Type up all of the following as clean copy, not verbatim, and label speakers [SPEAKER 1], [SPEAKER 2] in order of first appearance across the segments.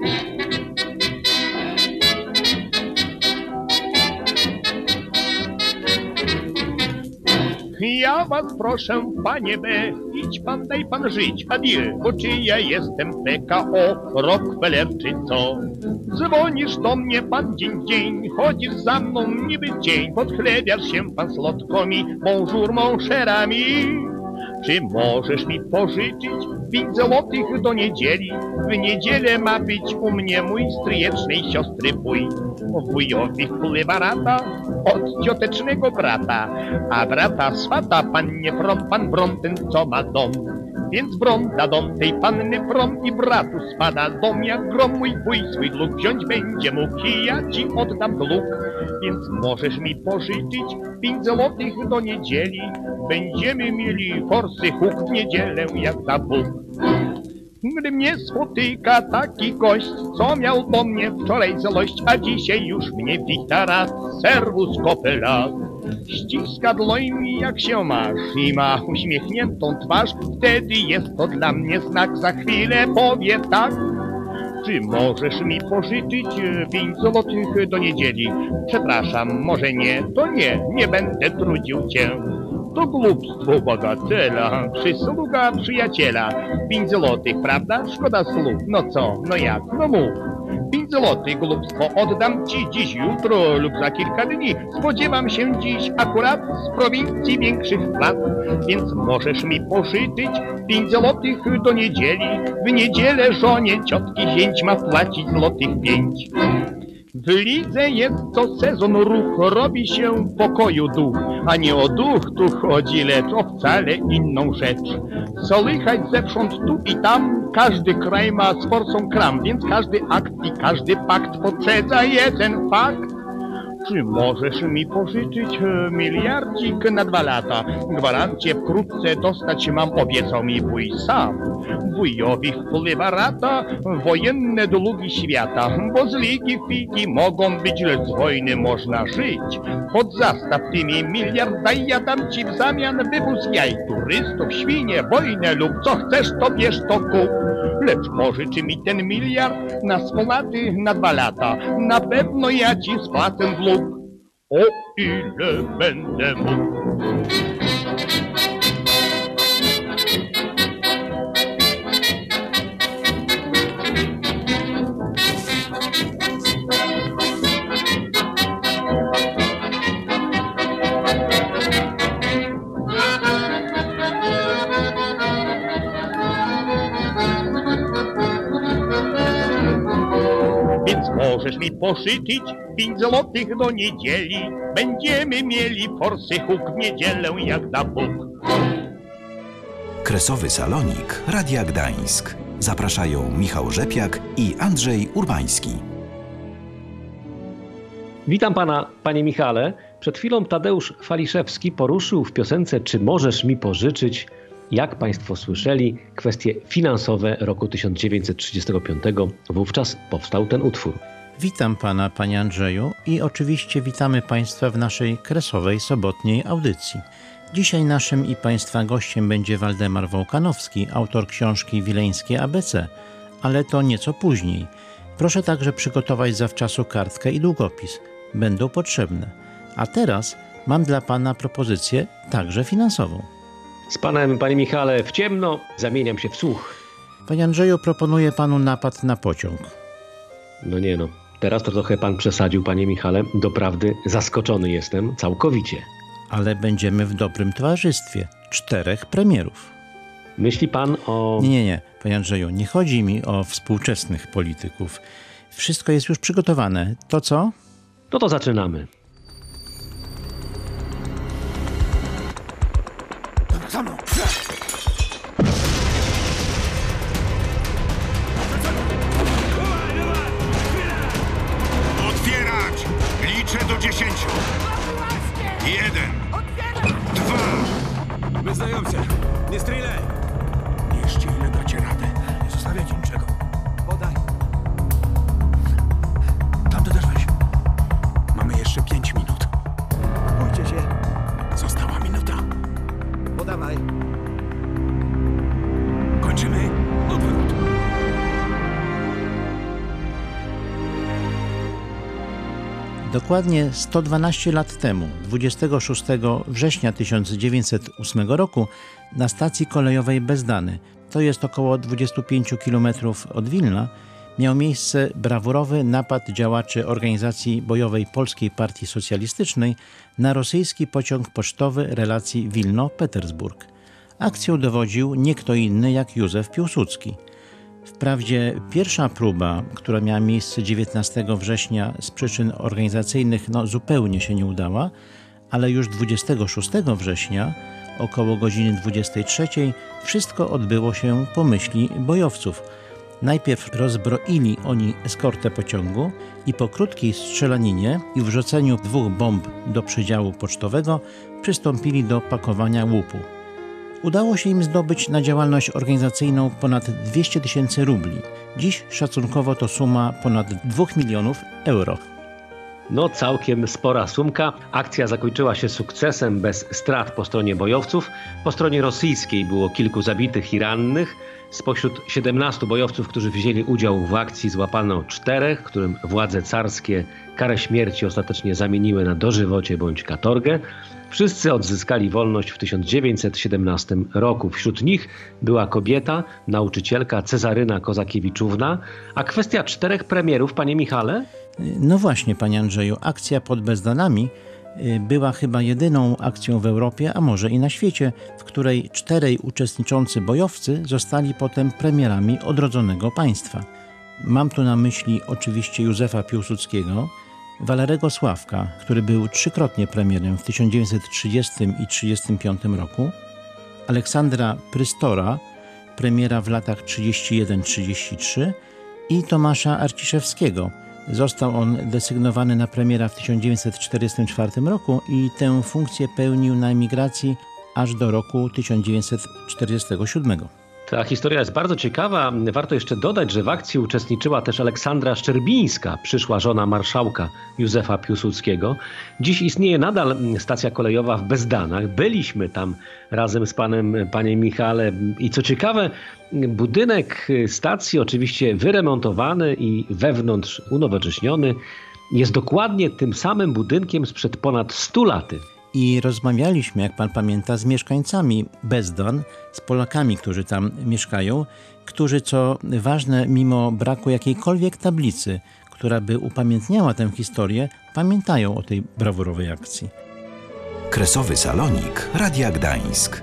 [SPEAKER 1] Ja was proszę, panie B, idź pan, daj pan żyć, adil, bo czy ja jestem PKO, Rockefeller czy co? Dzwonisz do mnie pan dzień, chodzisz za mną niby cień, podchlebiasz się pan słodkomi, bonjour mon cher ami. Czy możesz mi pożyczyć 5 złotych do niedzieli? W niedzielę ma być u mnie mój stryjecznej siostry wuj. Wujowi wpływa rata od ciotecznego brata, a brata swata pannie From, pan Brom, ten co ma dom. Więc Brom da dom tej panny From i bratu spada dom jak grom. Mój wuj swój dług wziąć będzie mógł i ja ci oddam dług. Więc możesz mi pożyczyć 5 złotych do niedzieli. Będziemy mieli forsy huk w niedzielę jak da Bóg. Gdy mnie spotyka taki gość, co miał do mnie wczoraj złość, a dzisiaj już mnie wita raz, serwus kopela. Ściska dłoń jak się masz i ma uśmiechniętą twarz, wtedy jest to dla mnie znak, za chwilę powie tak. Czy możesz mi pożyczyć 5 złotych do niedzieli? Przepraszam, może nie, to nie będę trudził cię. To głupstwo bagatela, przysługa przyjaciela. 5 złotych, prawda? Szkoda słów. No co? No jak? No mów. 5 złotych, głupstwo, oddam ci dziś, jutro lub za kilka dni. Spodziewam się dziś akurat z prowincji większych spraw, więc możesz mi pożyczyć 5 złotych do niedzieli. W niedzielę żonie ciotki zięć ma płacić złotych 5. W lidze jest co sezon ruch, robi się w pokoju duch, a nie o duch tu chodzi, lecz o wcale inną rzecz. Słychać zewsząd tu i tam, każdy kraj ma z forsą kram, więc każdy akt i każdy pakt poprzedza jeden fakt. Czy możesz mi pożyczyć miliardzik na 2 lata? Gwarancję wkrótce dostać mam, obiecał mi wuj sam. Wujowi wpływa rata, wojenne długi świata, bo z ligi figi mogą być, lecz z wojny można żyć. Pod zastaw ty mi miliard daj, ja dam ci w zamian wywóz jaj, turystów, świnie, wojnę lub co chcesz to bierz to kup. Lecz pożyczy mi ten miliard na spłaty na 2 lata, na pewno ja ci spłacę dług, o ile będę mógł. Więc możesz mi pożyczyć 5 złotych do niedzieli. Będziemy mieli forsy huk w niedzielę jak da Bóg.
[SPEAKER 2] Kresowy Salonik Radia Gdańsk. Zapraszają Michał Rzepiak i Andrzej Urbański.
[SPEAKER 3] Witam pana, panie Michale. Przed chwilą Tadeusz Faliszewski poruszył w piosence Czy możesz mi pożyczyć, jak państwo słyszeli, kwestie finansowe roku 1935. Wówczas powstał ten utwór.
[SPEAKER 4] Witam pana, panie Andrzeju, i oczywiście witamy państwa w naszej kresowej sobotniej audycji. Dzisiaj naszym i państwa gościem będzie Waldemar Wołkanowski, autor książki Wileńskie ABC, ale to nieco później. Proszę także przygotować zawczasu kartkę i długopis. Będą potrzebne. A teraz mam dla pana propozycję także finansową.
[SPEAKER 3] Z panem, panie Michale, w ciemno zamieniam się w słuch.
[SPEAKER 4] Panie Andrzeju, proponuję panu napad na pociąg.
[SPEAKER 3] No, teraz to trochę pan przesadził, panie Michale. Doprawdy zaskoczony jestem całkowicie.
[SPEAKER 4] Ale będziemy w dobrym towarzystwie. 4 premierów.
[SPEAKER 3] Myśli pan o...
[SPEAKER 4] Nie, panie Andrzeju, nie chodzi mi o współczesnych polityków. Wszystko jest już przygotowane. To co?
[SPEAKER 3] No to zaczynamy.
[SPEAKER 5] Za mną! Otwierać! Liczę do 10. 1, 2.
[SPEAKER 6] Wyznający, nie strzelaj!
[SPEAKER 5] Jeszcze ile dacie radę?
[SPEAKER 6] Nie zostawiać niczego. Podaj.
[SPEAKER 5] Tamto też weź. Mamy jeszcze 5
[SPEAKER 4] Dokładnie 112 lat temu, 26 września 1908 roku, na stacji kolejowej Bezdany, to jest około 25 km od Wilna, miał miejsce brawurowy napad działaczy organizacji bojowej Polskiej Partii Socjalistycznej na rosyjski pociąg pocztowy relacji Wilno-Petersburg. Akcją dowodził nie kto inny jak Józef Piłsudski. Wprawdzie pierwsza próba, która miała miejsce 19 września z przyczyn organizacyjnych zupełnie się nie udała, ale już 26 września około godziny 23 wszystko odbyło się po myśli bojowców. Najpierw rozbroili oni eskortę pociągu i po krótkiej strzelaninie i wrzuceniu 2 bomb do przedziału pocztowego przystąpili do pakowania łupu. Udało się im zdobyć na działalność organizacyjną ponad 200 000 rubli. Dziś szacunkowo to suma ponad 2 milionów euro.
[SPEAKER 3] No całkiem spora sumka. Akcja zakończyła się sukcesem bez strat po stronie bojowców. Po stronie rosyjskiej było kilku zabitych i rannych. Spośród 17 bojowców, którzy wzięli udział w akcji, złapano 4, którym władze carskie karę śmierci ostatecznie zamieniły na dożywocie bądź katorgę. Wszyscy odzyskali wolność w 1917 roku. Wśród nich była kobieta, nauczycielka Cezaryna Kozakiewiczówna. A kwestia 4 premierów, panie Michale?
[SPEAKER 4] No właśnie, panie Andrzeju, akcja pod Bezdanami była chyba jedyną akcją w Europie, a może i na świecie, w której 4 uczestniczący bojowcy zostali potem premierami odrodzonego państwa. Mam tu na myśli oczywiście Józefa Piłsudskiego, Walerego Sławka, który był 3-krotnie premierem w 1930 i 1935 roku, Aleksandra Prystora, premiera w latach 31-33 i Tomasza Arciszewskiego. Został on desygnowany na premiera w 1944 roku i tę funkcję pełnił na emigracji aż do roku 1947.
[SPEAKER 3] Ta historia jest bardzo ciekawa. Warto jeszcze dodać, że w akcji uczestniczyła też Aleksandra Szczerbińska, przyszła żona marszałka Józefa Piłsudskiego. Dziś istnieje nadal stacja kolejowa w Bezdanach. Byliśmy tam razem z panie Michale. I co ciekawe, budynek stacji oczywiście wyremontowany i wewnątrz unowocześniony jest dokładnie tym samym budynkiem sprzed ponad 100 laty.
[SPEAKER 4] I rozmawialiśmy, jak pan pamięta, z mieszkańcami Bezdan, z Polakami, którzy tam mieszkają, którzy, co ważne, mimo braku jakiejkolwiek tablicy, która by upamiętniała tę historię, pamiętają o tej brawurowej akcji.
[SPEAKER 2] Kresowy salonik Radia Gdańsk.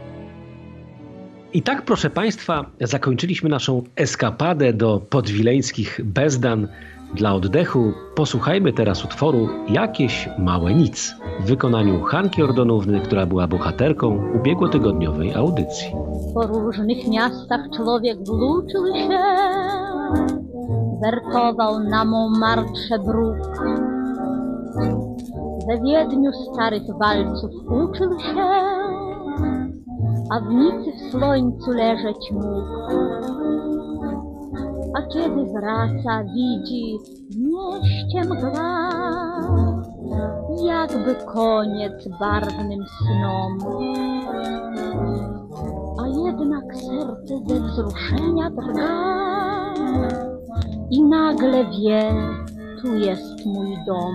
[SPEAKER 3] I tak, proszę państwa, zakończyliśmy naszą eskapadę do podwileńskich Bezdan. Dla oddechu posłuchajmy teraz utworu Jakieś małe nic w wykonaniu Hanki Ordonówny, która była bohaterką ubiegłotygodniowej audycji.
[SPEAKER 7] Po różnych miastach człowiek włóczył się, wertował na Montmartre bruk. We Wiedniu starych walców uczył się, a w Nicy w słońcu leżeć mógł. A kiedy wraca, widzi w mieście mgła, jakby koniec barwnym snom. A jednak serce ze wzruszenia drga i nagle wie, tu jest mój dom.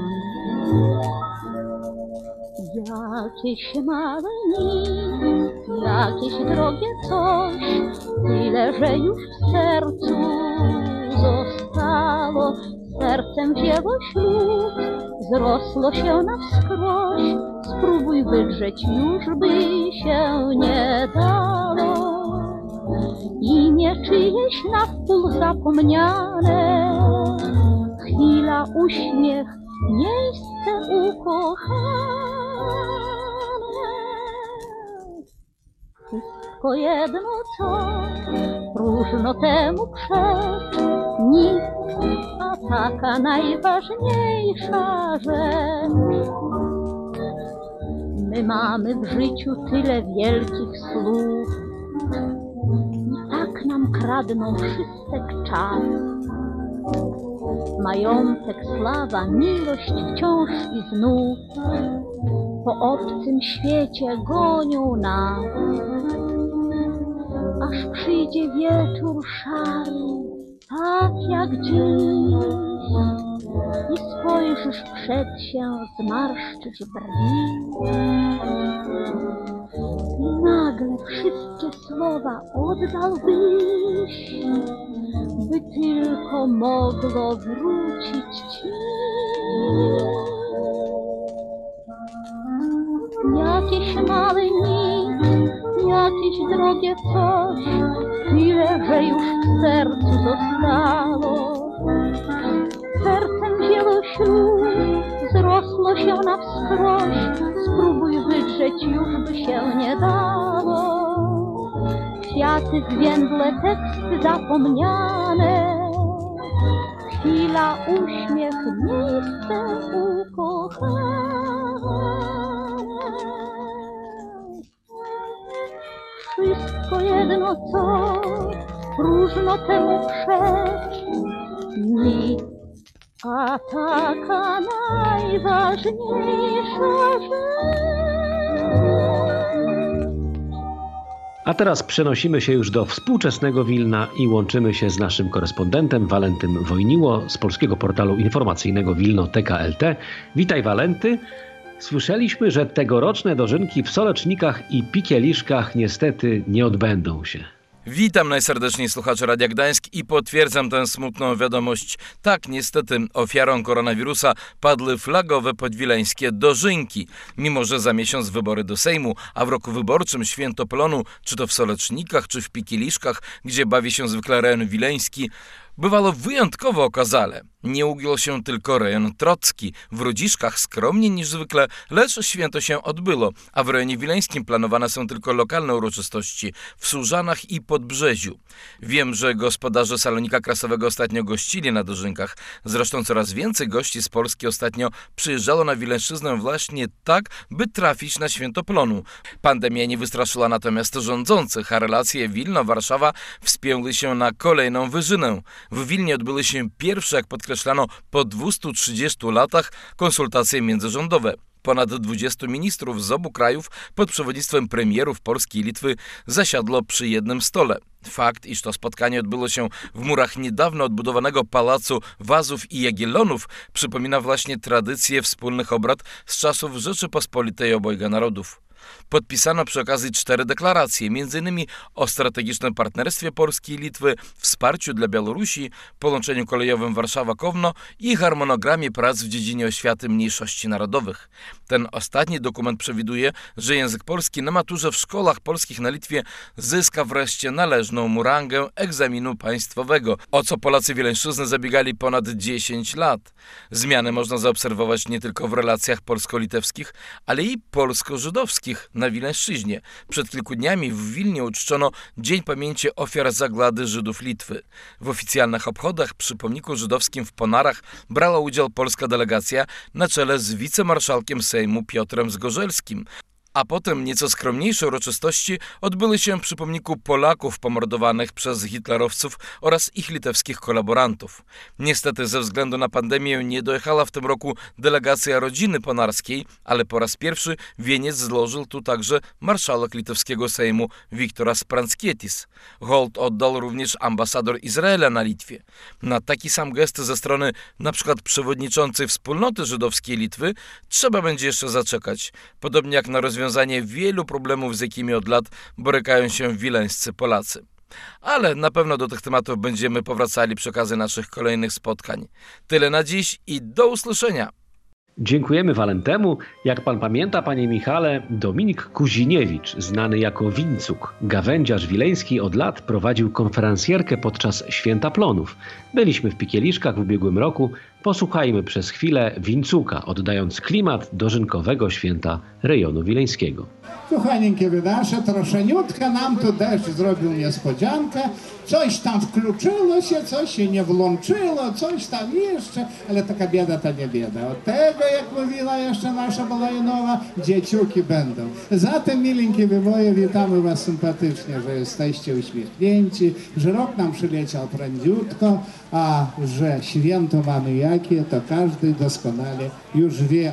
[SPEAKER 7] Jakieś małe nic, jakieś drogie coś, tyle, że już w sercu zostało. Sercem wzięło ślub, zrosło się na wskroś. Spróbuj wydrzeć, już by się nie dało. Imię czyjeś na wpół zapomniane, chwila, uśmiech, miejsce ukochane. Wszystko jedno co, próżno temu przecz, nic, a taka najważniejsza rzecz. My mamy w życiu tyle wielkich słów i tak nam kradną wszystek czas. Majątek, sława, miłość wciąż i znów po obcym świecie gonią nas. Aż przyjdzie wieczór szary, tak jak dziś, i spojrzysz przed się zmarszczyć brwi. I nagle wszystkie słowa oddałbyś, by tylko mogło wrócić ci jakieś małe nic, jakieś drogie coś, tyle, że już w sercu zostało. Sercem wielu ślub zrosło się na wskroś, spróbuj wydrzeć, już by się nie dało. Kwiaty zwiędłe, teksty zapomniane, chwila, uśmiech, miejsce ukochane. Wszystko jedno co, próżno temu przecz, nic, a taka najważniejsza rzecz.
[SPEAKER 3] A teraz przenosimy się już do współczesnego Wilna i łączymy się z naszym korespondentem Walentym Wojniło z polskiego portalu informacyjnego Wilnoteka.lt. Witaj, Walenty. Słyszeliśmy, że tegoroczne dożynki w Solecznikach i Pikieliszkach niestety nie odbędą się.
[SPEAKER 8] Witam najserdeczniej słuchaczy Radia Gdańsk i potwierdzam tę smutną wiadomość. Tak, niestety ofiarą koronawirusa padły flagowe podwileńskie dożynki. Mimo że za miesiąc wybory do Sejmu, a w roku wyborczym święto Plonu, czy to w Solecznikach, czy w Pikieliszkach, gdzie bawi się zwykle rejon wileński, bywało wyjątkowo okazale. Nie ugiął się tylko rejon Trocki. W Rudziszkach skromniej niż zwykle, lecz święto się odbyło, a w rejonie wileńskim planowane są tylko lokalne uroczystości w Służanach i Podbrzeziu. Wiem, że gospodarze Salonika Krasowego ostatnio gościli na dożynkach. Zresztą coraz więcej gości z Polski ostatnio przyjeżdżało na Wileńszczyznę właśnie tak, by trafić na święto Plonu. Pandemia nie wystraszyła natomiast rządzących, a relacje Wilno-Warszawa wspięły się na kolejną wyżynę. W Wilnie odbyły się pierwsze, jak podkreślano, po 230 latach konsultacje międzyrządowe. Ponad 20 ministrów z obu krajów pod przewodnictwem premierów Polski i Litwy zasiadło przy jednym stole. Fakt, iż to spotkanie odbyło się w murach niedawno odbudowanego Pałacu Wazów i Jagiellonów, przypomina właśnie tradycję wspólnych obrad z czasów Rzeczypospolitej obojga narodów. Podpisano przy okazji 4 deklaracje, m.in. o strategicznym partnerstwie Polski i Litwy, wsparciu dla Białorusi, połączeniu kolejowym Warszawa-Kowno i harmonogramie prac w dziedzinie oświaty mniejszości narodowych. Ten ostatni dokument przewiduje, że język polski na maturze w szkołach polskich na Litwie zyska wreszcie należną mu rangę egzaminu państwowego, o co Polacy Wileńszczyzny zabiegali ponad 10 lat. Zmiany można zaobserwować nie tylko w relacjach polsko-litewskich, ale i polsko-żydowskich na Wileńszczyźnie. Przed kilku dniami w Wilnie uczczono Dzień Pamięci Ofiar Zagłady Żydów Litwy. W oficjalnych obchodach przy pomniku żydowskim w Ponarach brała udział polska delegacja na czele z wicemarszałkiem Sejmu Piotrem Zgorzelskim. A potem nieco skromniejsze uroczystości odbyły się przy pomniku Polaków pomordowanych przez hitlerowców oraz ich litewskich kolaborantów. Niestety ze względu na pandemię nie dojechała w tym roku delegacja rodziny ponarskiej, ale po raz pierwszy wieniec złożył tu także marszałek litewskiego Sejmu Viktoras Pranckietis. Hołd oddał również ambasador Izraela na Litwie. Na taki sam gest ze strony np. przewodniczącej wspólnoty żydowskiej Litwy trzeba będzie jeszcze zaczekać. Podobnie jak na rozwiązanie wielu problemów, z jakimi od lat borykają się wileńscy Polacy. Ale na pewno do tych tematów będziemy powracali przy okazji naszych kolejnych spotkań. Tyle na dziś i do usłyszenia.
[SPEAKER 3] Dziękujemy Walentemu. Jak pan pamięta, panie Michale, Dominik Kuziniewicz, znany jako Wincuk, gawędziarz wileński, od lat prowadził konferencjerkę podczas Święta Plonów. Byliśmy w Pikieliszkach w ubiegłym roku. Posłuchajmy przez chwilę Wincuka, oddając klimat dożynkowego święta rejonu wileńskiego.
[SPEAKER 9] Kochanieńkie nasze, troszeniutko nam tu deszcz zrobił niespodziankę. Coś tam wkluczyło się, coś się nie włączyło, coś tam jeszcze, ale taka bieda to nie bieda. Od tego, jak mówiła jeszcze nasza Balajnowa, dzieciuki będą. Zatem, milinki wy moje, witamy was sympatycznie, że jesteście uśmiechnięci, że rok nam przyleciał prędziutko, a że święto mamy jakie, to każdy doskonale już wie.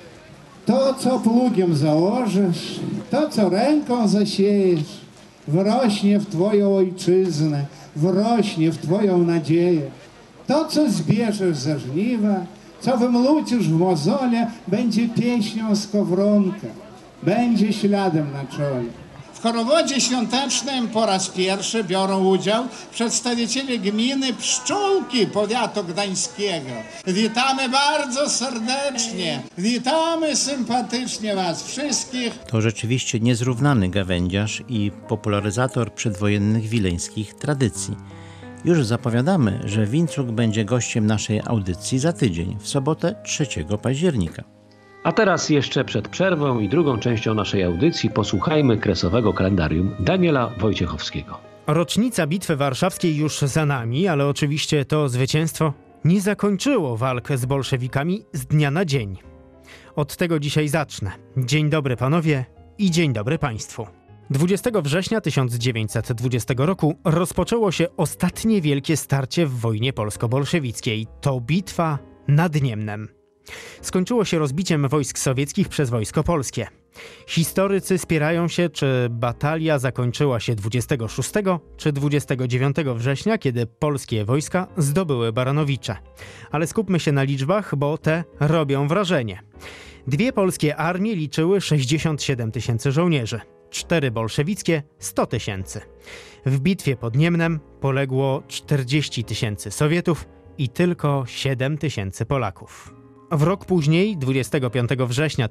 [SPEAKER 9] To, co plugiem założysz, to, co ręką zasiejesz, wrośnie w twoją ojczyznę, wrośnie w twoją nadzieję. To, co zbierzesz ze żniwa, co wymlucisz w mozole, będzie pieśnią skowronka, będzie śladem na czole. W chorowodzie świątecznym po raz pierwszy biorą udział przedstawiciele gminy Pszczółki powiatu gdańskiego. Witamy bardzo serdecznie, witamy sympatycznie was wszystkich.
[SPEAKER 4] To rzeczywiście niezrównany gawędziarz i popularyzator przedwojennych wileńskich tradycji. Już zapowiadamy, że Wincuk będzie gościem naszej audycji za tydzień, w sobotę 3 października.
[SPEAKER 3] A teraz jeszcze przed przerwą i drugą częścią naszej audycji posłuchajmy kresowego kalendarium Daniela Wojciechowskiego.
[SPEAKER 10] Rocznica Bitwy Warszawskiej już za nami, ale oczywiście to zwycięstwo nie zakończyło walk z bolszewikami z dnia na dzień. Od tego dzisiaj zacznę. Dzień dobry panowie i dzień dobry państwu. 20 września 1920 roku rozpoczęło się ostatnie wielkie starcie w wojnie polsko-bolszewickiej. To bitwa nad Niemnem. Skończyło się rozbiciem wojsk sowieckich przez wojsko polskie. Historycy spierają się, czy batalia zakończyła się 26 czy 29 września, kiedy polskie wojska zdobyły Baranowicze. Ale skupmy się na liczbach, bo te robią wrażenie. 2 polskie armie liczyły 67 000 żołnierzy, 4 bolszewickie 100 000. W bitwie pod Niemnem poległo 40 000 Sowietów i tylko 7 000 Polaków. W rok później, 25 września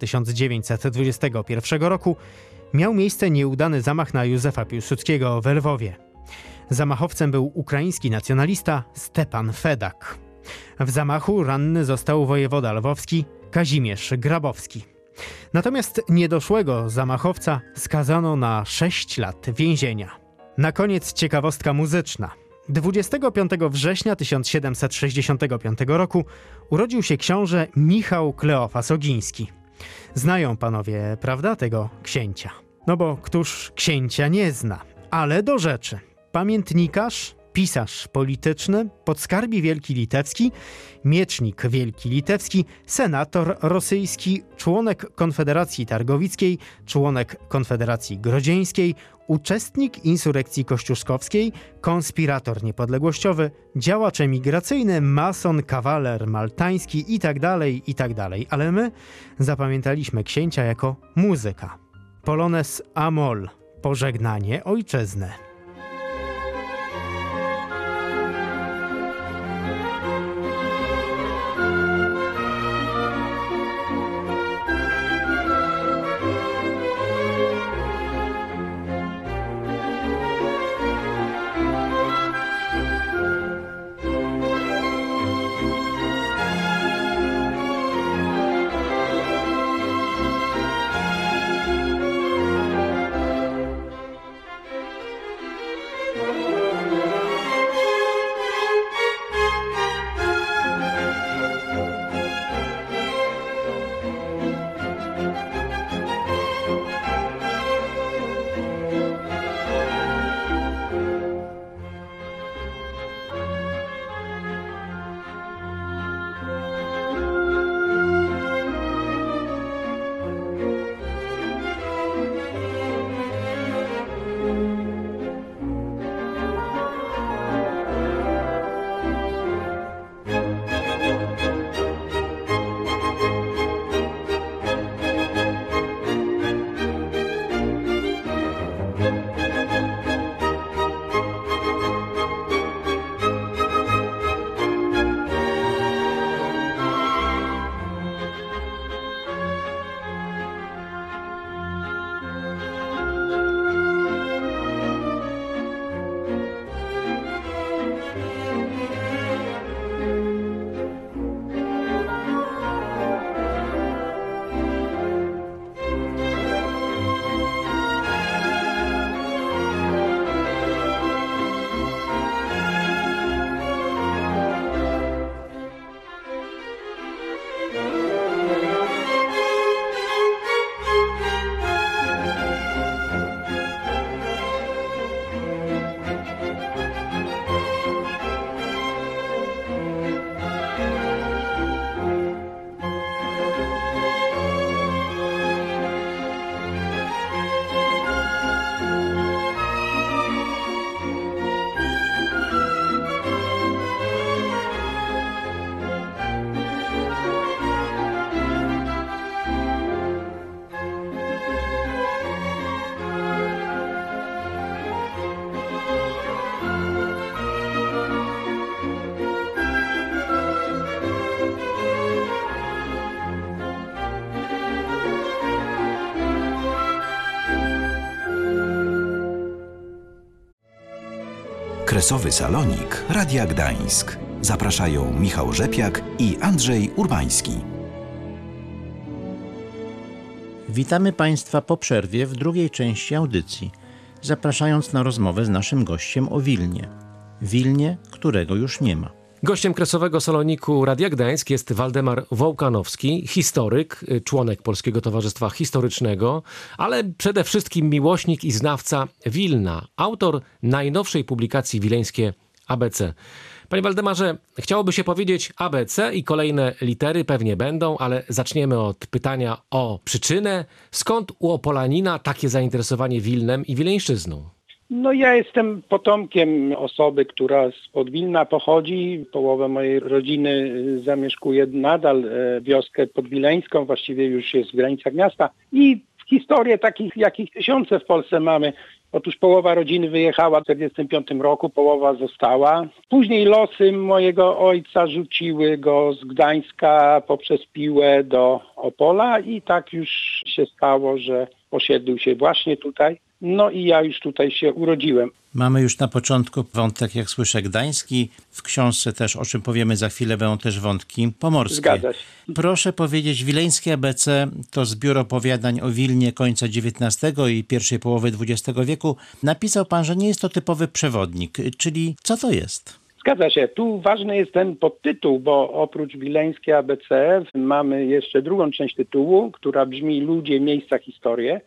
[SPEAKER 10] 1921 roku, miał miejsce nieudany zamach na Józefa Piłsudskiego w Lwowie. Zamachowcem był ukraiński nacjonalista Stepan Fedak. W zamachu ranny został wojewoda lwowski Kazimierz Grabowski. Natomiast niedoszłego zamachowca skazano na 6 lat więzienia. Na koniec ciekawostka muzyczna. 25 września 1765 roku urodził się książę Michał Kleofas Ogiński. Znają panowie, prawda, tego księcia? No bo któż księcia nie zna? Ale do rzeczy. Pamiętnikarz, pisarz polityczny, podskarbi wielki litewski, miecznik wielki litewski, senator rosyjski, członek Konfederacji Targowickiej, członek Konfederacji Grodzieńskiej, uczestnik insurekcji kościuszkowskiej, konspirator niepodległościowy, działacz emigracyjny, mason, kawaler maltański itd. Ale my zapamiętaliśmy księcia jako muzyka. Polonez A-moll, pożegnanie ojczyzny.
[SPEAKER 2] Kresowy Salonik Radia Gdańsk. Zapraszają Michał Rzepiak i Andrzej Urbański.
[SPEAKER 4] Witamy Państwa po przerwie w drugiej części audycji, zapraszając na rozmowę z naszym gościem o Wilnie. Wilnie, którego już nie ma.
[SPEAKER 11] Gościem Kresowego Saloniku Radia Gdańsk jest Waldemar Wołkanowski, historyk, członek Polskiego Towarzystwa Historycznego, ale przede wszystkim miłośnik i znawca Wilna, autor najnowszej publikacji wileńskie ABC. Panie Waldemarze, chciałoby się powiedzieć ABC i kolejne litery pewnie będą, ale zaczniemy od pytania o przyczynę. Skąd u Opolanina takie zainteresowanie Wilnem i wileńszczyzną?
[SPEAKER 12] No ja jestem potomkiem osoby, która spod Wilna pochodzi. Połowę mojej rodziny zamieszkuje nadal wioskę podwileńską, właściwie już jest w granicach miasta. I historie takich, jakich tysiące w Polsce mamy. Otóż połowa rodziny wyjechała w 1945 roku, połowa została. Później losy mojego ojca rzuciły go z Gdańska poprzez Piłę do Opola i tak już się stało, że osiedlił się właśnie tutaj. No i ja już tutaj się urodziłem.
[SPEAKER 4] Mamy już na początku wątek, jak słyszę, gdański. W książce też, o czym powiemy za chwilę, będą też wątki pomorskie.
[SPEAKER 12] Zgadza się.
[SPEAKER 4] Proszę powiedzieć, wileńskie ABC to zbiór opowiadań o Wilnie końca XIX i pierwszej połowy XX wieku. Napisał pan, że nie jest to typowy przewodnik, czyli co to jest?
[SPEAKER 12] Zgadza się. Tu ważny jest ten podtytuł, bo oprócz wileńskie ABC mamy jeszcze drugą część tytułu, która brzmi Ludzie, miejsca, historie.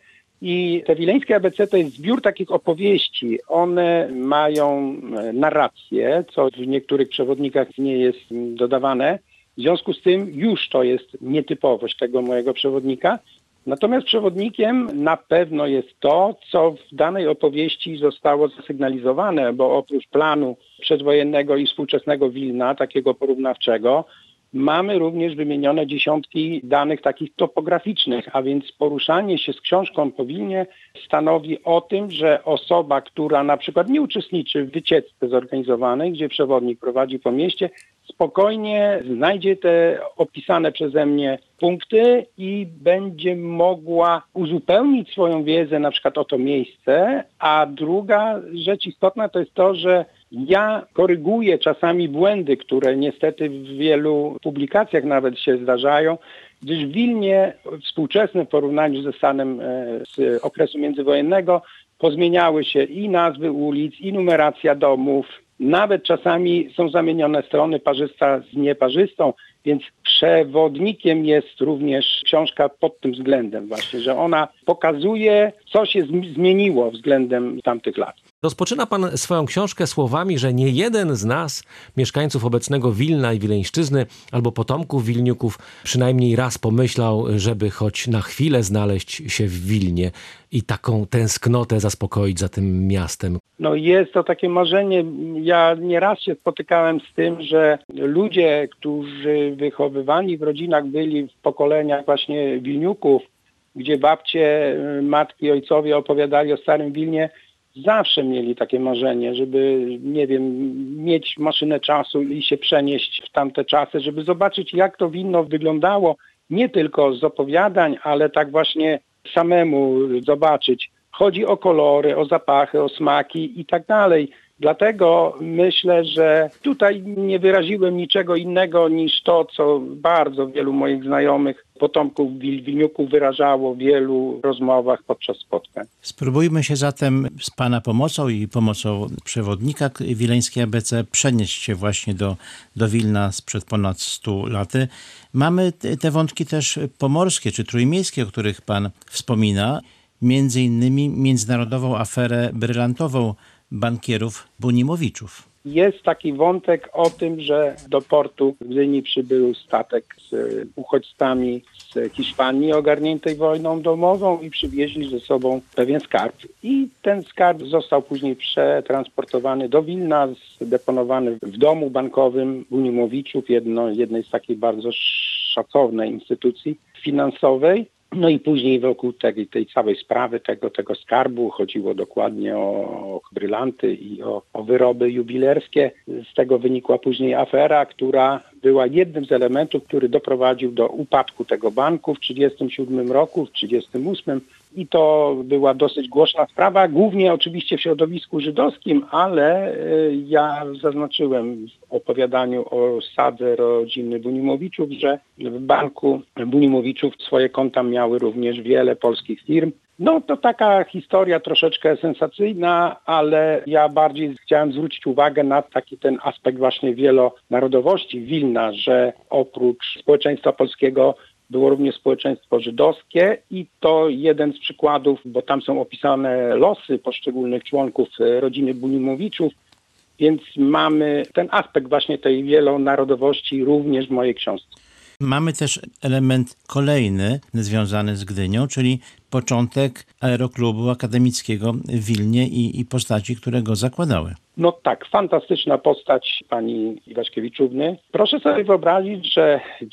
[SPEAKER 12] I te wileńskie ABC to jest zbiór takich opowieści. One mają narrację, co w niektórych przewodnikach nie jest dodawane. W związku z tym już to jest nietypowość tego mojego przewodnika. Natomiast przewodnikiem na pewno jest to, co w danej opowieści zostało zasygnalizowane, bo oprócz planu przedwojennego i współczesnego Wilna, takiego porównawczego, mamy również wymienione dziesiątki danych takich topograficznych, a więc poruszanie się z książką po Wilnie stanowi o tym, że osoba, która na przykład nie uczestniczy w wycieczce zorganizowanej, gdzie przewodnik prowadzi po mieście, spokojnie znajdzie te opisane przeze mnie punkty i będzie mogła uzupełnić swoją wiedzę na przykład o to miejsce, a druga rzecz istotna to jest to, że ja koryguję czasami błędy, które niestety w wielu publikacjach nawet się zdarzają, gdyż w Wilnie współczesne w porównaniu ze stanem z okresu międzywojennego pozmieniały się i nazwy ulic, i numeracja domów. Nawet czasami są zamienione strony parzysta z nieparzystą, więc przewodnikiem jest również książka pod tym względem właśnie, że ona pokazuje, co się zmieniło względem tamtych lat.
[SPEAKER 11] Rozpoczyna pan swoją książkę słowami, że nie jeden z nas, mieszkańców obecnego Wilna i Wileńszczyzny, albo potomków Wilniuków, przynajmniej raz pomyślał, żeby choć na chwilę znaleźć się w Wilnie i taką tęsknotę zaspokoić za tym miastem.
[SPEAKER 12] No jest to takie marzenie. Ja nieraz się spotykałem z tym, że ludzie, którzy wychowywani w rodzinach byli w pokoleniach właśnie Wilniuków, gdzie babcie, matki, ojcowie opowiadali o starym Wilnie, zawsze mieli takie marzenie, żeby, nie wiem, mieć maszynę czasu i się przenieść w tamte czasy, żeby zobaczyć, jak to Wilno wyglądało, nie tylko z opowiadań, ale tak właśnie samemu zobaczyć. Chodzi o kolory, o zapachy, o smaki i tak dalej. Dlatego myślę, że tutaj nie wyraziłem niczego innego niż to, co bardzo wielu moich znajomych, potomków Wilniuków wyrażało w wielu rozmowach podczas spotkań.
[SPEAKER 4] Spróbujmy się zatem z pana pomocą i pomocą przewodnika wileńskiej ABC przenieść się właśnie do Wilna sprzed ponad 100 laty. Mamy te wątki też pomorskie czy trójmiejskie, o których pan wspomina, między innymi międzynarodową aferę brylantową bankierów Bunimowiczów.
[SPEAKER 12] Jest taki wątek o tym, że do portu w Gdyni przybył statek z uchodźcami z Hiszpanii ogarniętej wojną domową i przywieźli ze sobą pewien skarb. I ten skarb został później przetransportowany do Wilna, zdeponowany w domu bankowym Bunimowiczów, jednej z takich bardzo szacownej instytucji finansowej. No i później wokół tej całej sprawy, tego skarbu chodziło dokładnie o brylanty i o wyroby jubilerskie. Z tego wynikła później afera, która była jednym z elementów, który doprowadził do upadku tego banku w 1937 roku, w 1938. i to była dosyć głośna sprawa, głównie oczywiście w środowisku żydowskim, ale ja zaznaczyłem w opowiadaniu o sadze rodziny Bunimowiczów, że w banku Bunimowiczów swoje konta miały również wiele polskich firm. No to taka historia troszeczkę sensacyjna, ale ja bardziej chciałem zwrócić uwagę na taki ten aspekt właśnie wielonarodowości Wilna, że oprócz społeczeństwa polskiego było również społeczeństwo żydowskie i to jeden z przykładów, bo tam są opisane losy poszczególnych członków rodziny Bunimowiczów, więc mamy ten aspekt właśnie tej wielonarodowości również w mojej książce.
[SPEAKER 4] Mamy też element kolejny związany z Gdynią, czyli początek Aeroklubu Akademickiego w Wilnie i postaci, które go zakładały.
[SPEAKER 12] No tak, fantastyczna postać pani Iwaszkiewiczówny. Proszę sobie wyobrazić, że w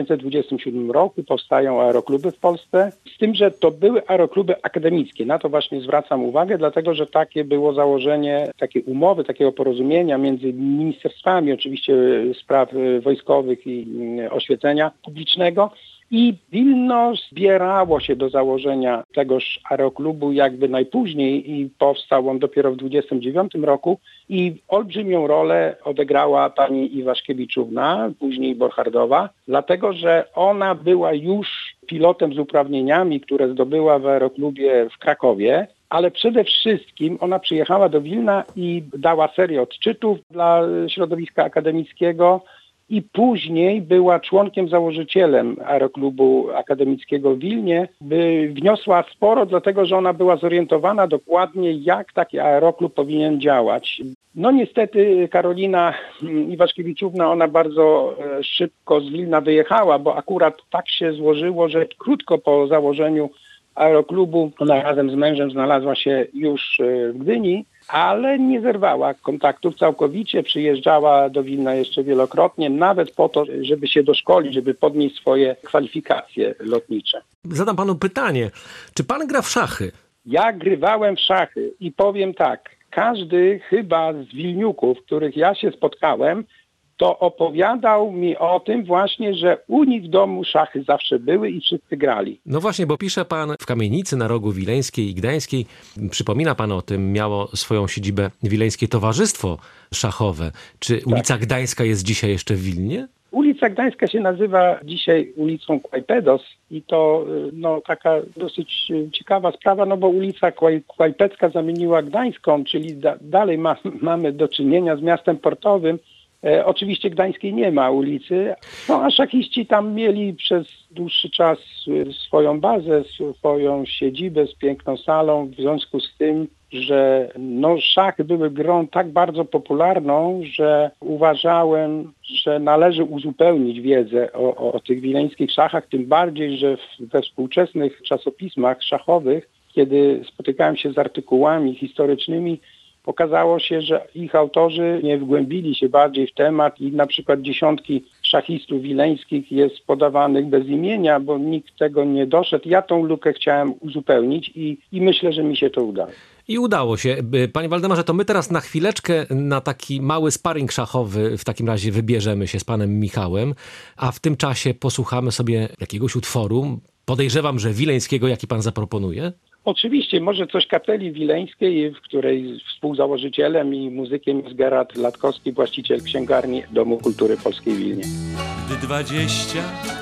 [SPEAKER 12] 1927 roku powstają aerokluby w Polsce, z tym, że to były aerokluby akademickie. Na to właśnie zwracam uwagę, dlatego że takie było założenie, takie umowy, takiego porozumienia między ministerstwami, oczywiście spraw wojskowych i oświecenia publicznego. I Wilno zbierało się do założenia tegoż aeroklubu jakby najpóźniej i powstał on dopiero w 1929 roku i olbrzymią rolę odegrała pani Iwaszkiewiczówna, później Borchardowa, dlatego że ona była już pilotem z uprawnieniami, które zdobyła w aeroklubie w Krakowie, ale przede wszystkim ona przyjechała do Wilna i dała serię odczytów dla środowiska akademickiego, i później była członkiem założycielem Aeroklubu Akademickiego w Wilnie. Wniosła sporo, dlatego że ona była zorientowana dokładnie, jak taki aeroklub powinien działać. No niestety Karolina Iwaszkiewiczówna, ona bardzo szybko z Wilna wyjechała, bo akurat tak się złożyło, że krótko po założeniu aeroklubu ona razem z mężem znalazła się już w Gdyni, ale nie zerwała kontaktów całkowicie, przyjeżdżała do Wilna jeszcze wielokrotnie, nawet po to, żeby się doszkolić, żeby podnieść swoje kwalifikacje lotnicze.
[SPEAKER 11] Zadam panu pytanie, czy pan gra w szachy?
[SPEAKER 12] Ja grywałem w szachy i powiem tak, każdy chyba z Wilniuków, których ja się spotkałem, to opowiadał mi o tym właśnie, że u nich w domu szachy zawsze były i wszyscy grali.
[SPEAKER 11] No właśnie, bo pisze pan w kamienicy na rogu Wileńskiej i Gdańskiej. Przypomina pan o tym, miało swoją siedzibę Wileńskie Towarzystwo Szachowe. Czy ulica Gdańska jest dzisiaj jeszcze w Wilnie?
[SPEAKER 12] Ulica Gdańska się nazywa dzisiaj ulicą Kłajpedos i to taka dosyć ciekawa sprawa, no bo ulica Kłajpecka zamieniła Gdańską, czyli dalej mamy do czynienia z miastem portowym. Oczywiście Gdańskiej nie ma ulicy, a szachiści tam mieli przez dłuższy czas swoją bazę, swoją siedzibę z piękną salą, w związku z tym, że szachy były grą tak bardzo popularną, że uważałem, że należy uzupełnić wiedzę o tych wileńskich szachach, tym bardziej, że we współczesnych czasopismach szachowych, kiedy spotykałem się z artykułami historycznymi, okazało się, że ich autorzy nie wgłębili się bardziej w temat i na przykład dziesiątki szachistów wileńskich jest podawanych bez imienia, bo nikt tego nie doszedł. Ja tą lukę chciałem uzupełnić i myślę, że mi się to udało.
[SPEAKER 11] I udało się. Panie Waldemarze, to my teraz na chwileczkę na taki mały sparring szachowy w takim razie wybierzemy się z panem Michałem, a w tym czasie posłuchamy sobie jakiegoś utworu. Podejrzewam, że wileńskiego, jaki pan zaproponuje.
[SPEAKER 12] Oczywiście, może coś kapeli wileńskiej, w której współzałożycielem i muzykiem jest Gerard Latkowski, właściciel księgarni Domu Kultury Polskiej w Wilnie.
[SPEAKER 13] Gdy 20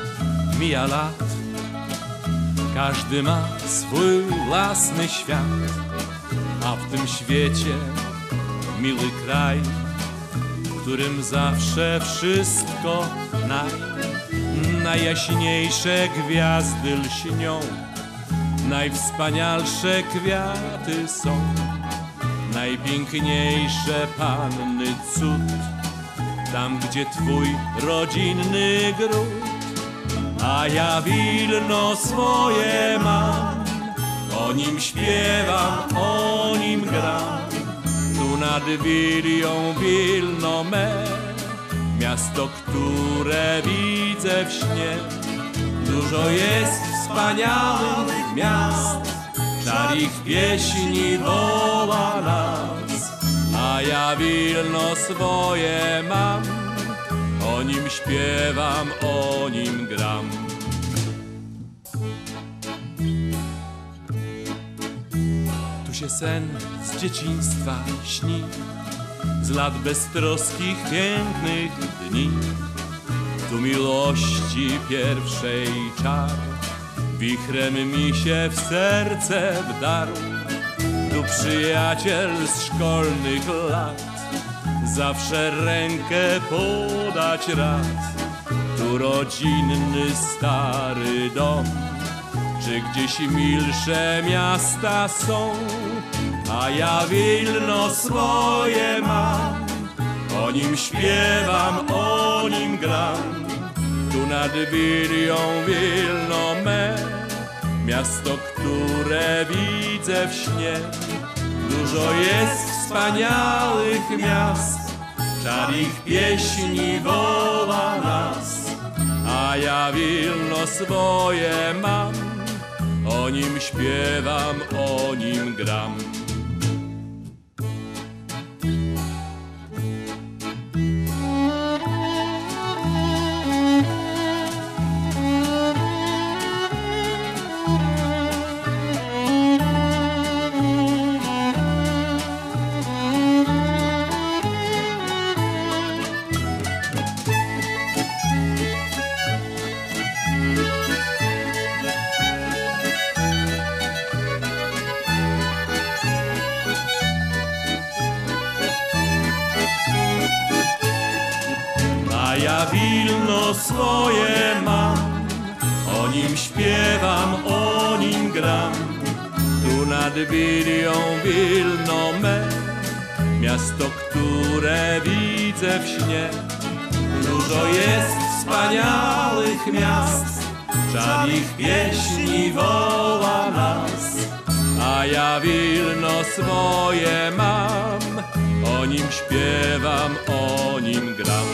[SPEAKER 13] mija lat, każdy ma swój własny świat, a w tym świecie miły kraj, w którym zawsze wszystko najjaśniejsze gwiazdy lśnią. Najwspanialsze kwiaty są, najpiękniejsze panny cud, tam gdzie twój rodzinny gród. A ja Wilno swoje mam, o nim śpiewam, o nim gram. Tu nad Wilią Wilno me, miasto, które widzę w śnie. Dużo jest wspaniałych miast, żar ich pieśni woła nas. A ja Wilno swoje mam, o nim śpiewam, o nim gram. się sen z dzieciństwa śni, z lat beztroskich, pięknych dni. Tu miłości pierwszej czar wichrem mi się w serce wdarł. Tu przyjaciel z szkolnych lat zawsze rękę podać rad. Tu rodzinny stary dom, czy gdzieś milsze miasta są, a ja Wilno swoje mam, o nim śpiewam, o nim gram. Tu nad Wilią Wilno me, miasto, które widzę w śnie. Dużo jest wspaniałych miast, czar ich pieśni woła nas, a ja Wilno swoje mam, o nim śpiewam, o nim gram. Ja Wilno swoje mam, o nim śpiewam, o nim gram. Tu nad Wilią Wilno me, miasto, które widzę w śnie. Dużo jest wspaniałych miast, czar ich pieśni woła nas, a ja Wilno swoje mam, o nim śpiewam, o nim gram.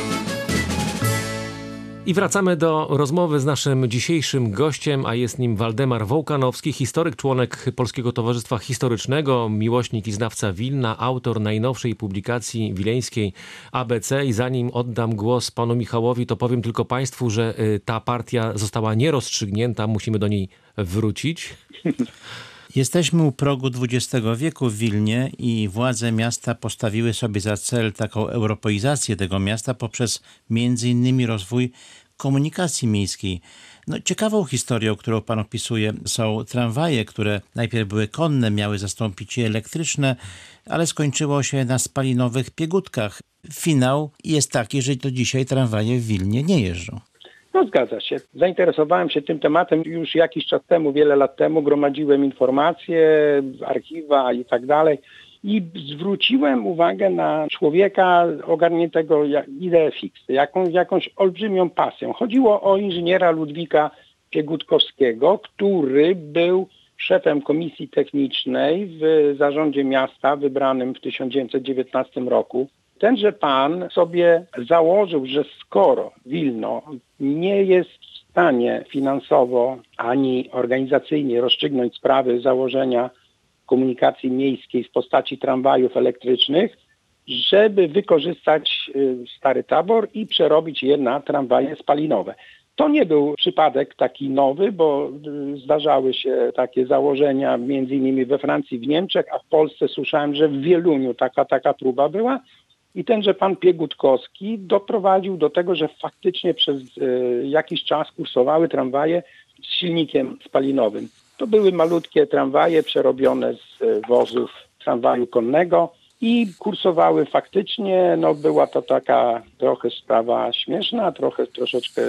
[SPEAKER 11] I wracamy do rozmowy z naszym dzisiejszym gościem, a jest nim Waldemar Wołkanowski, historyk, członek Polskiego Towarzystwa Historycznego, miłośnik i znawca Wilna, autor najnowszej publikacji wileńskiej ABC. I zanim oddam głos panu Michałowi, to powiem tylko państwu, że ta partia została nierozstrzygnięta, musimy do niej wrócić.
[SPEAKER 4] Jesteśmy u progu XX wieku w Wilnie i władze miasta postawiły sobie za cel taką europeizację tego miasta poprzez między innymi rozwój komunikacji miejskiej. No, ciekawą historią, którą pan opisuje, są tramwaje, które najpierw były konne, miały zastąpić je elektryczne, ale skończyło się na spalinowych piegutkach. Finał jest taki, że do dzisiaj tramwaje w Wilnie nie jeżdżą.
[SPEAKER 12] No zgadza się. Zainteresowałem się tym tematem już jakiś czas temu, wiele lat temu. Gromadziłem informacje, archiwa i tak dalej. I zwróciłem uwagę na człowieka ogarniętego ideę fix, jakąś olbrzymią pasją. Chodziło o inżyniera Ludwika Piegutkowskiego, który był szefem komisji technicznej w zarządzie miasta wybranym w 1919 roku. Tenże pan sobie założył, że skoro Wilno nie jest w stanie finansowo ani organizacyjnie rozstrzygnąć sprawy założenia komunikacji miejskiej w postaci tramwajów elektrycznych, żeby wykorzystać Stary Tabor i przerobić je na tramwaje spalinowe. To nie był przypadek taki nowy, bo zdarzały się takie założenia między innymi we Francji, w Niemczech, a w Polsce słyszałem, że w Wieluniu taka próba była. I tenże pan Piegutkowski doprowadził do tego, że faktycznie przez jakiś czas kursowały tramwaje z silnikiem spalinowym. To były malutkie tramwaje przerobione z wozów tramwaju konnego i kursowały faktycznie. No była to taka trochę sprawa śmieszna, troszeczkę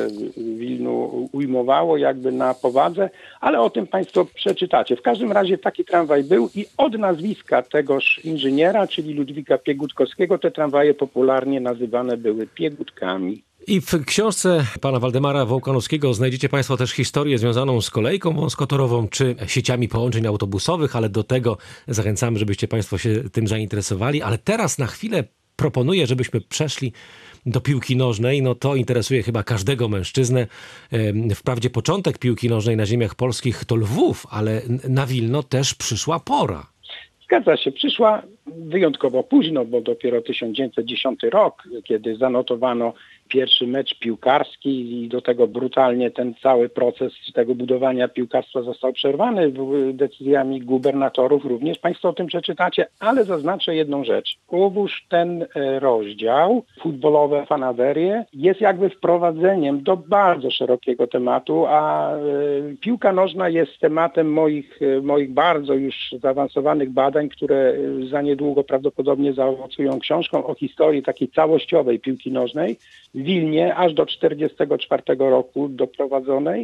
[SPEAKER 12] Wilnu ujmowało jakby na powadze, ale o tym państwo przeczytacie. W każdym razie taki tramwaj był i od nazwiska tegoż inżyniera, czyli Ludwika Piegutkowskiego, te tramwaje popularnie nazywane były piegutkami.
[SPEAKER 11] I w książce pana Waldemara Wołkanowskiego znajdziecie państwo też historię związaną z kolejką wąskotorową czy sieciami połączeń autobusowych, ale do tego zachęcamy, żebyście państwo się tym zainteresowali. Ale teraz na chwilę proponuję, żebyśmy przeszli do piłki nożnej. No to interesuje chyba każdego mężczyznę. Wprawdzie początek piłki nożnej na ziemiach polskich to Lwów, ale na Wilno też przyszła pora.
[SPEAKER 12] Zgadza się, przyszła wyjątkowo późno, bo dopiero 1910 rok, kiedy zanotowano pierwszy mecz piłkarski i do tego brutalnie ten cały proces tego budowania piłkarstwa został przerwany decyzjami gubernatorów. Również Państwo o tym przeczytacie, ale zaznaczę jedną rzecz. Otóż ten rozdział, futbolowe fanaberie, jest jakby wprowadzeniem do bardzo szerokiego tematu, a piłka nożna jest tematem moich bardzo już zaawansowanych badań, które za niedługo prawdopodobnie zaowocują książką o historii takiej całościowej piłki nożnej w Wilnie aż do 1944 roku doprowadzonej,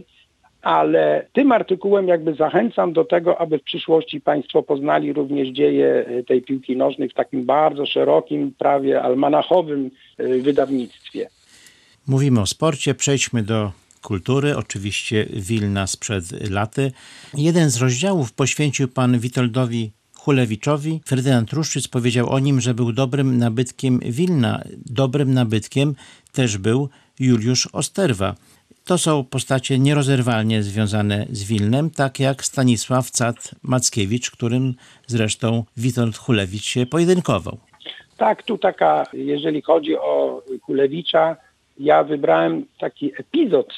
[SPEAKER 12] ale tym artykułem jakby zachęcam do tego, aby w przyszłości Państwo poznali również dzieje tej piłki nożnej w takim bardzo szerokim, prawie almanachowym wydawnictwie.
[SPEAKER 4] Mówimy o sporcie, przejdźmy do kultury, oczywiście Wilna sprzed laty. Jeden z rozdziałów poświęcił pan Witoldowi Hulewiczowi. Ferdynand Truszczyc powiedział o nim, że był dobrym nabytkiem Wilna. Dobrym nabytkiem też był Juliusz Osterwa. To są postacie nierozerwalnie związane z Wilnem, tak jak Stanisław Cat-Mackiewicz, którym zresztą Witold Hulewicz się pojedynkował.
[SPEAKER 12] Tak, tu jeżeli chodzi o Hulewicza, ja wybrałem taki epizod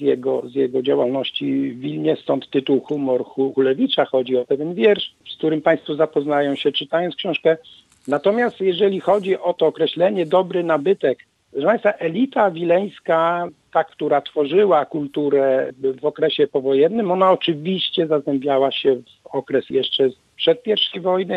[SPEAKER 12] z jego działalności w Wilnie, stąd tytuł Humor Hulewicza. Chodzi o pewien wiersz, z którym Państwo zapoznają się czytając książkę. Natomiast jeżeli chodzi o to określenie dobry nabytek, proszę Państwa, elita wileńska, ta, która tworzyła kulturę w okresie powojennym, ona oczywiście zazębiała się w okres jeszcze przed I wojny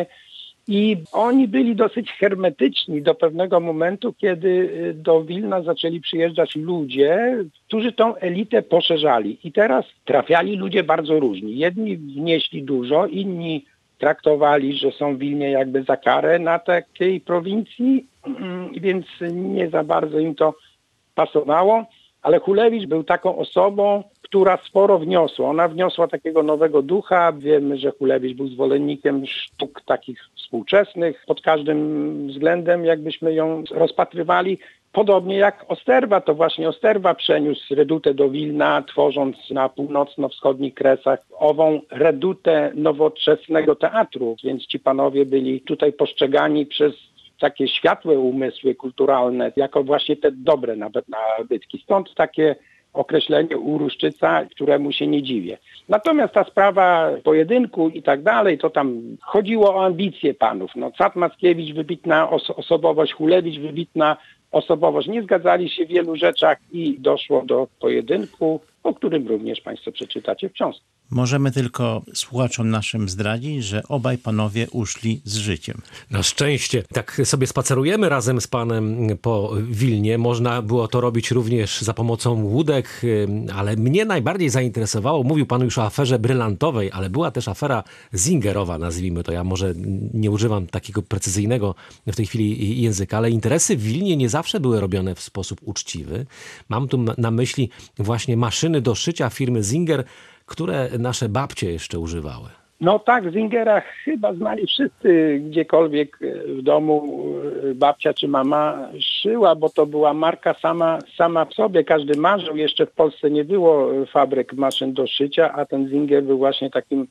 [SPEAKER 12] i oni byli dosyć hermetyczni do pewnego momentu, kiedy do Wilna zaczęli przyjeżdżać ludzie, którzy tą elitę poszerzali. I teraz trafiali ludzie bardzo różni. Jedni wnieśli dużo, inni traktowali, że są w Wilnie jakby za karę na takiej prowincji, więc nie za bardzo im to pasowało. Ale Hulewicz był taką osobą, która sporo wniosła. Ona wniosła takiego nowego ducha. Wiemy, że Hulewicz był zwolennikiem sztuk takich współczesnych pod każdym względem, jakbyśmy ją rozpatrywali. Podobnie jak Osterwa, to właśnie Osterwa przeniósł redutę do Wilna, tworząc na północno-wschodnich Kresach ową redutę nowoczesnego teatru. Więc ci panowie byli tutaj postrzegani przez takie światłe umysły kulturalne, jako właśnie te dobre nabytki. Stąd takie określenie u Ruszczyca, któremu się nie dziwię. Natomiast ta sprawa pojedynku i tak dalej, to tam chodziło o ambicje panów. Cat-Mackiewicz, wybitna osobowość, Hulewicz, wybitna osobowość. Nie zgadzali się w wielu rzeczach i doszło do pojedynku, o którym również Państwo przeczytacie w książce.
[SPEAKER 4] Możemy tylko słuchaczom naszym zdradzić, że obaj panowie uszli z życiem.
[SPEAKER 11] Na szczęście. Tak sobie spacerujemy razem z panem po Wilnie. Można było to robić również za pomocą łódek, ale mnie najbardziej zainteresowało, mówił pan już o aferze brylantowej, ale była też afera zingerowa, nazwijmy to. Ja może nie używam takiego precyzyjnego w tej chwili języka, ale interesy w Wilnie nie zawsze były robione w sposób uczciwy. Mam tu na myśli właśnie maszyny do szycia firmy Singer, które nasze babcie jeszcze używały.
[SPEAKER 12] No tak, Zingera chyba znali wszyscy, gdziekolwiek w domu babcia czy mama szyła, bo to była marka sama w sobie. Każdy marzył, jeszcze w Polsce nie było fabryk maszyn do szycia, a ten Singer był właśnie takim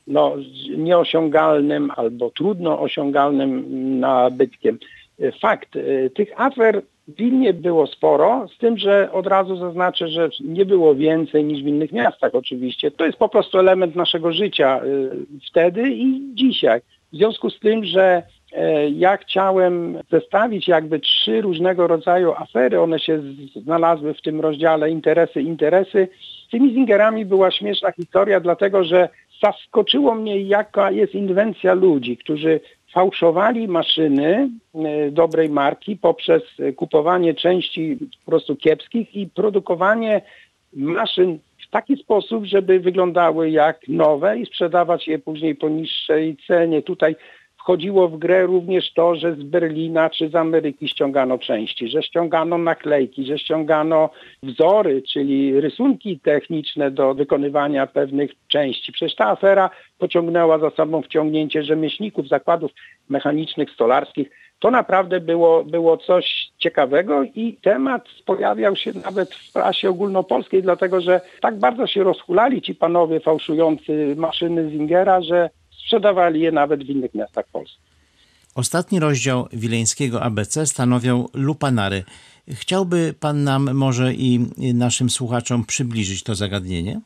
[SPEAKER 12] nieosiągalnym albo trudno osiągalnym nabytkiem. Fakt, tych afer w Wilnie było sporo, z tym, że od razu zaznaczę, że nie było więcej niż w innych miastach oczywiście. To jest po prostu element naszego życia wtedy i dzisiaj. W związku z tym, że ja chciałem zestawić jakby 3 różnego rodzaju afery, one się znalazły w tym rozdziale interesy. Z tymi Zingerami była śmieszna historia, dlatego że zaskoczyło mnie, jaka jest inwencja ludzi, którzy fałszowali maszyny dobrej marki poprzez kupowanie części po prostu kiepskich i produkowanie maszyn w taki sposób, żeby wyglądały jak nowe i sprzedawać je później po niższej cenie. Tutaj wchodziło w grę również to, że z Berlina czy z Ameryki ściągano części, że ściągano naklejki, że ściągano wzory, czyli rysunki techniczne do wykonywania pewnych części. Przecież ta afera pociągnęła za sobą wciągnięcie rzemieślników, zakładów mechanicznych, stolarskich. To naprawdę było coś ciekawego i temat pojawiał się nawet w prasie ogólnopolskiej, dlatego że tak bardzo się rozhulali ci panowie fałszujący maszyny Zingera, że sprzedawali je nawet w innych miastach Polski.
[SPEAKER 4] Ostatni rozdział wileńskiego ABC stanowią lupanary. Chciałby pan nam może i naszym słuchaczom przybliżyć to zagadnienie?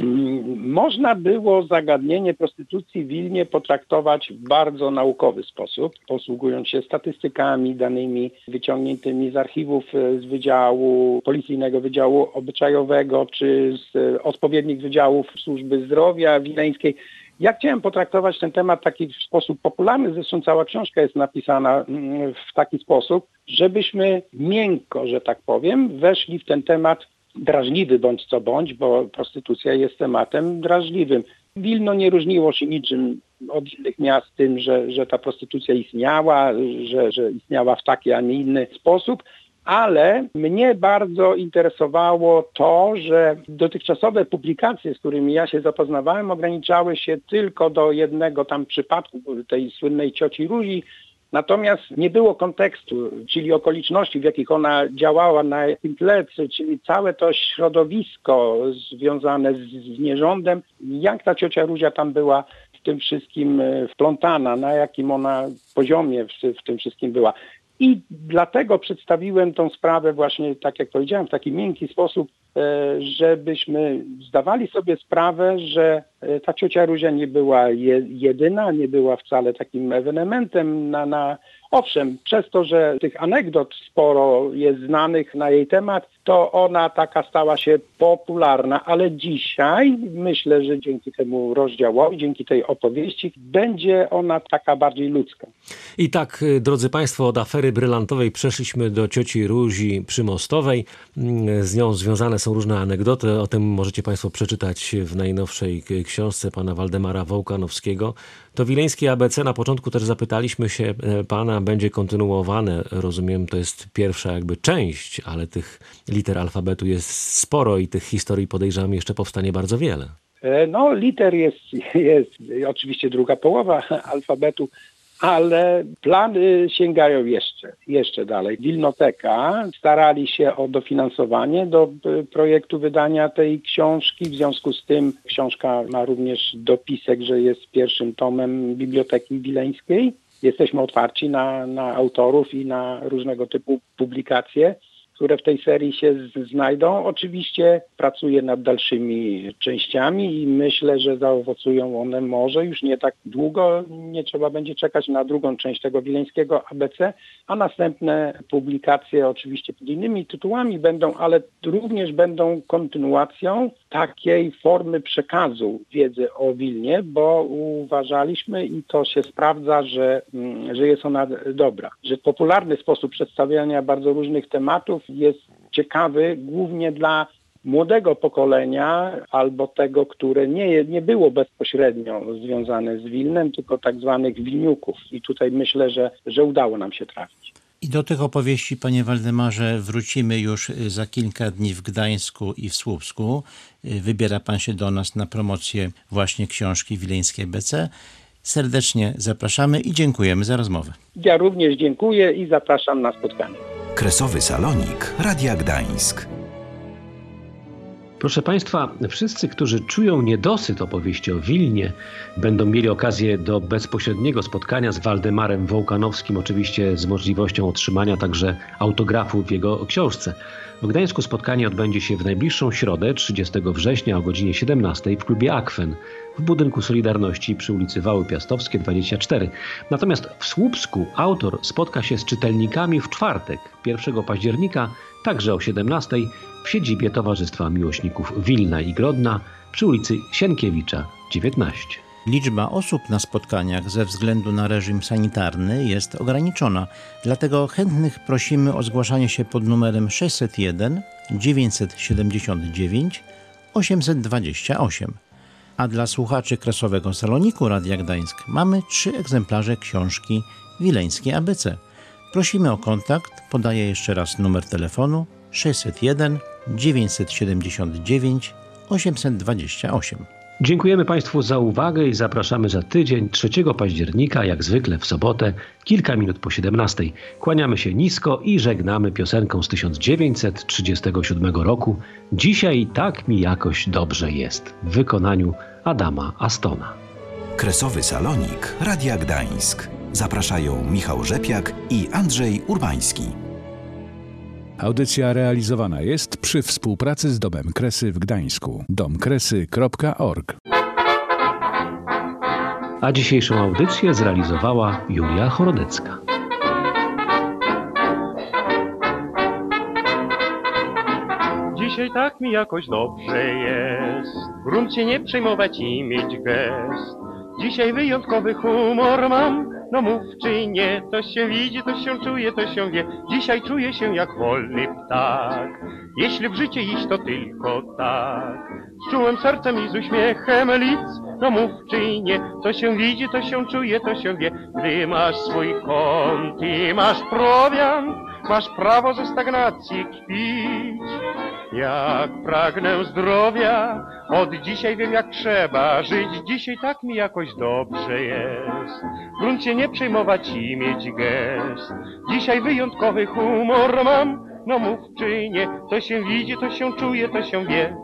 [SPEAKER 12] Można było zagadnienie prostytucji w Wilnie potraktować w bardzo naukowy sposób, posługując się statystykami, danymi wyciągniętymi z archiwów z Wydziału Policyjnego, Wydziału Obyczajowego czy z odpowiednich wydziałów Służby Zdrowia Wileńskiej. Ja chciałem potraktować ten temat taki w sposób popularny, zresztą cała książka jest napisana w taki sposób, żebyśmy miękko, że tak powiem, weszli w ten temat drażliwy bądź co bądź, bo prostytucja jest tematem drażliwym. Wilno nie różniło się niczym od innych miast tym, że ta prostytucja istniała, że istniała w taki, a nie inny sposób, ale mnie bardzo interesowało to, że dotychczasowe publikacje, z którymi ja się zapoznawałem, ograniczały się tylko do jednego tam przypadku, tej słynnej cioci Rózi. Natomiast nie było kontekstu, czyli okoliczności, w jakich ona działała, na jakim tle, czyli całe to środowisko związane z nierządem, jak ta ciocia Rózia tam była w tym wszystkim wplątana, na jakim ona poziomie w tym wszystkim była. I dlatego przedstawiłem tą sprawę właśnie, tak jak powiedziałem, w taki miękki sposób, żebyśmy zdawali sobie sprawę, że ta ciocia Rózia nie była jedyna, nie była wcale takim ewenementem Owszem, przez to, że tych anegdot sporo jest znanych na jej temat, to ona taka stała się popularna, ale dzisiaj myślę, że dzięki temu rozdziałowi, dzięki tej opowieści będzie ona taka bardziej ludzka.
[SPEAKER 11] I tak, drodzy Państwo, od afery brylantowej przeszliśmy do cioci Rózi Przymostowej. Z nią związane są różne anegdoty. O tym możecie Państwo przeczytać w najnowszej książce pana Waldemara Wołkanowskiego. To wileńskie ABC, na początku też zapytaliśmy się pana, będzie kontynuowane. Rozumiem, to jest pierwsza jakby część, ale tych liter alfabetu jest sporo i tych historii, podejrzewam, jeszcze powstanie bardzo wiele.
[SPEAKER 12] No, liter jest oczywiście druga połowa alfabetu, ale plany sięgają jeszcze dalej. Wilnoteka starali się o dofinansowanie do projektu wydania tej książki. W związku z tym książka ma również dopisek, że jest pierwszym tomem Biblioteki Wileńskiej. Jesteśmy otwarci na autorów i na różnego typu publikacje, które w tej serii się znajdą. Oczywiście pracuję nad dalszymi częściami i myślę, że zaowocują one może już nie tak długo. Nie trzeba będzie czekać na drugą część tego wileńskiego ABC, a następne publikacje oczywiście pod innymi tytułami będą, ale również będą kontynuacją takiej formy przekazu wiedzy o Wilnie, bo uważaliśmy i to się sprawdza, że jest ona dobra, że popularny sposób przedstawiania bardzo różnych tematów jest ciekawy głównie dla młodego pokolenia albo tego, które nie było bezpośrednio związane z Wilnem, tylko tak zwanych wilniuków. I tutaj myślę, że udało nam się trafić.
[SPEAKER 4] I do tych opowieści, panie Waldemarze, wrócimy już za kilka dni w Gdańsku i w Słupsku. Wybiera pan się do nas na promocję właśnie książki Wileńskie ABC. Serdecznie zapraszamy i dziękujemy za rozmowę.
[SPEAKER 12] Ja również dziękuję i zapraszam na spotkanie.
[SPEAKER 2] Kresowy Salonik Radia Gdańsk.
[SPEAKER 3] Proszę Państwa, wszyscy, którzy czują niedosyt opowieści o Wilnie, będą mieli okazję do bezpośredniego spotkania z Waldemarem Wołkanowskim, oczywiście z możliwością otrzymania także autografu w jego książce. W Gdańsku spotkanie odbędzie się w najbliższą środę, 30 września o godzinie 17 w klubie Akwen w budynku Solidarności przy ulicy Wały Piastowskie 24. Natomiast w Słupsku autor spotka się z czytelnikami w czwartek, 1 października, także o 17 w siedzibie Towarzystwa Miłośników Wilna i Grodna przy ulicy Sienkiewicza 19.
[SPEAKER 4] Liczba osób na spotkaniach ze względu na reżim sanitarny jest ograniczona, dlatego chętnych prosimy o zgłaszanie się pod numerem 601 979 828. A dla słuchaczy Kresowego Saloniku Radia Gdańsk mamy 3 egzemplarze książki Wileńskie ABC. Prosimy o kontakt, podaję jeszcze raz numer telefonu 601 979 828.
[SPEAKER 3] Dziękujemy Państwu za uwagę i zapraszamy za tydzień, 3 października, jak zwykle w sobotę, kilka minut po 17. Kłaniamy się nisko i żegnamy piosenką z 1937 roku Dzisiaj tak mi jakoś dobrze jest w wykonaniu Adama Astona.
[SPEAKER 2] Kresowy Salonik Radia Gdańsk. Zapraszają Michał Rzepiak i Andrzej Urbański.
[SPEAKER 14] Audycja realizowana jest przy współpracy z Domem Kresy w Gdańsku. domkresy.org.
[SPEAKER 3] A dzisiejszą audycję zrealizowała Julia Chorodecka.
[SPEAKER 1] Dzisiaj tak mi jakoś dobrze jest, w gruncie nie przejmować i mieć gest. Dzisiaj wyjątkowy humor mam, no mów czy nie, to się widzi, to się czuje, to się wie. Dzisiaj czuję się jak wolny ptak, jeśli w życie iść to tylko tak. Z czułym sercem i z uśmiechem lic, no mów czy nie, to się widzi, to się czuje, to się wie. Gdy masz swój kąt i masz prowiant, masz prawo ze stagnacji kpić. Jak pragnę zdrowia, od dzisiaj wiem jak trzeba żyć. Dzisiaj tak mi jakoś dobrze jest, w gruncie nie przejmować i mieć gest. Dzisiaj wyjątkowy humor mam, no mów czy nie, to się widzi, to się czuje, to się wie.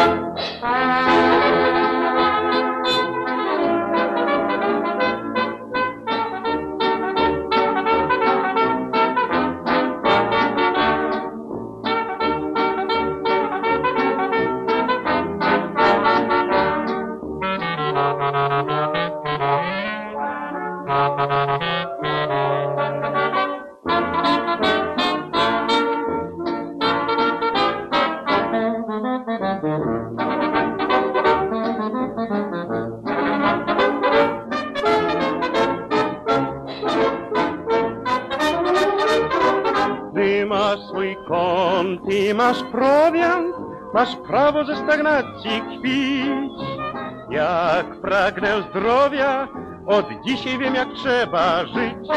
[SPEAKER 1] Masz prowiant, masz prawo ze stagnacji kpić. Jak pragnę zdrowia, od dzisiaj wiem jak trzeba żyć.